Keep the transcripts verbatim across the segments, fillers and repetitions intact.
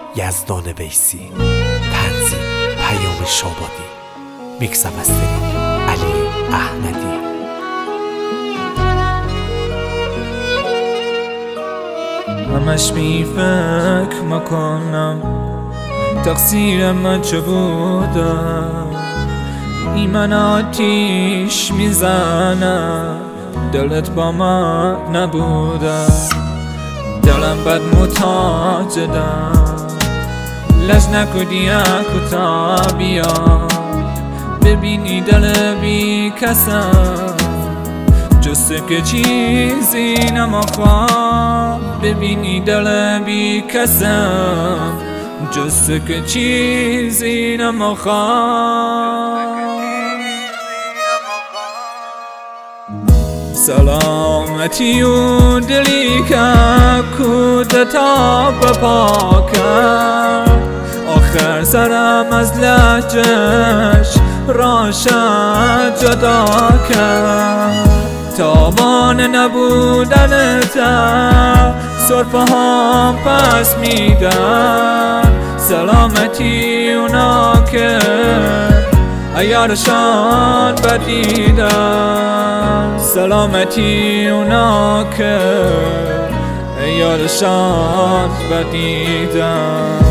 یزدان ویسی. تنظیم پیام شابادی. میکس و مسترینگ علی احمدی. همش بی فکر میکنم تقصیر من چه بودم. ایمن آتیش میزنم دلت با من نبودم. دلم بد متاجدم لش نکودی اکتا بیا. ببینی دل بی کسم جسته که چیزی نمخواه. ببینی دل بی کسم جسته که چیزی نمخواه. سلامتی و دلی که کودتا بپا کرد. آخر سرم از لحجش راشد جدا کرد. تاوان نبودنت صرفه ها پس میدن. سلامتی اونا که عیارشان بدیدن. سلامتی اونا که عیارشان بدیدن.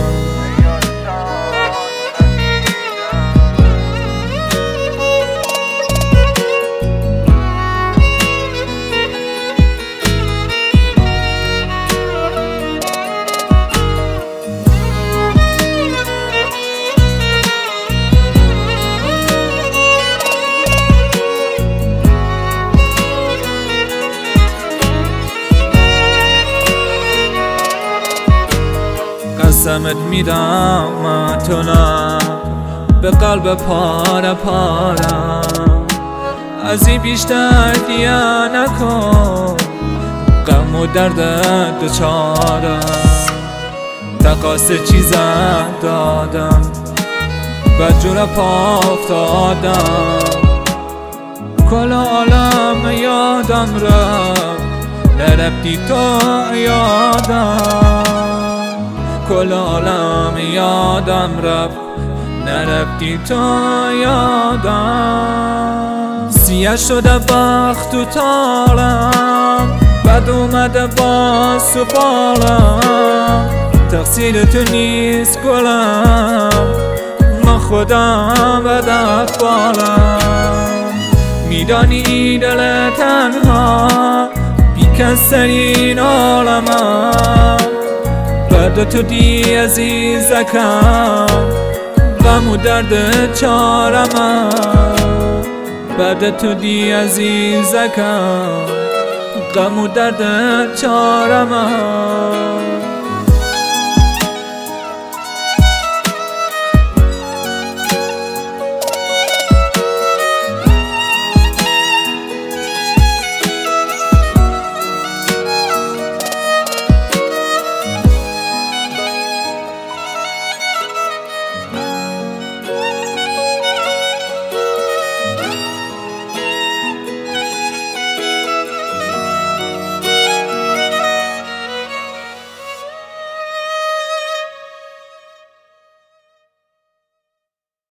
قسمت میدم من تو نه به قلب پاره پارم. از این بیشتر دیگه نکن غم و درد دچارم. تقاص چیزم دادم بدجور پا افتادم. کل عالم یادم رفت نرفتی تو یادم. کل عالم یادم رفت نرفتی تو یادم. سیاه شده بخت و تالم بد اومده با سفالم. تقصیر تو نیست گلم من خودم بد اقبالم. میدانی دل تنها بی کسرین عالمم. بعد تو دی عزیزکم غم و درد چارم. بعد تو دی عزیزکم غم و درد چارم.